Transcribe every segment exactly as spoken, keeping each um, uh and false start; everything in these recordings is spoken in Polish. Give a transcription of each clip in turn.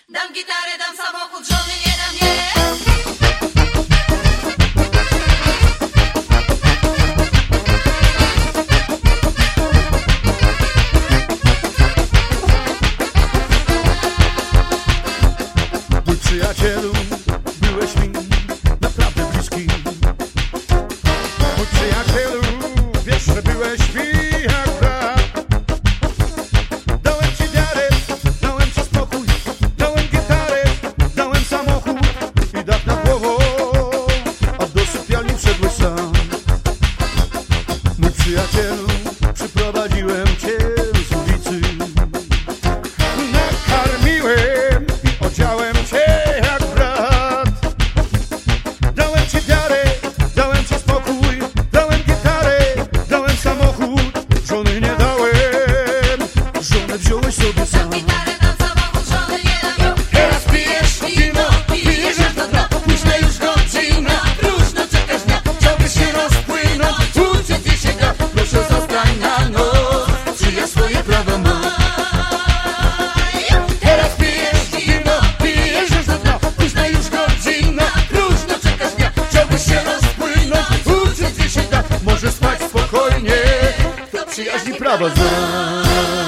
Dam gitarę, dam samochód, żony nie dam, nie. Mój przyjacielu, byłeś mi naprawdę bliski. Mój przyjacielu, wiesz, że byłeś mi jak brat. Dałem ci wiarę, dałem ci spokój, dałem gitarę, dałem samochód i dach nad głową, a do sypialni wszedłeś sam. Mój przyjacielu, przyprowadziłem cię z ulicy. Nakarmiłem i odziałem cię jak brat. Dałem ci wiarę, dałem ci spokój, dałem gitarę, dałem samochód, żony nie dałem, żonę wziąłeś sobie sam. Gitarę, dam samochód, żony nie dam, jo. Teraz pijesz wino, pijesz aż do dna, późna już godzina, próżno czekasz dnia, chciałbyś się rozpłynąć, uczyć ci się gra, proszę zostań na noc, czy ja swoje prawa mam. Teraz pijesz wino, pijesz aż do dna, późna już godzina, próżno czekasz dnia, chciałbyś się rozpłynąć, uczyć ci się gra, może spać spokojnie, kto przyjaźni prawa zna.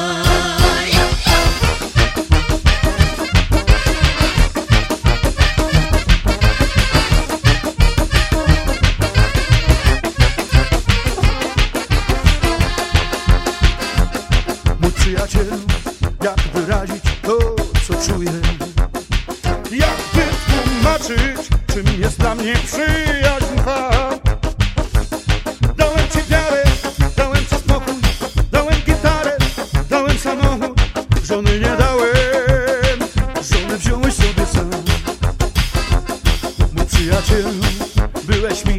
Mój przyjaciel, jak wyrazić to, co czuję? Jak wytłumaczyć, czym jest dla mnie przyjaźń Twa? Dałem ci wiarę, dałem ci spokój, dałem gitarę, dałem samochód, żony nie dałem, żonę wziąłeś sobie sam. Mój przyjaciel, byłeś mi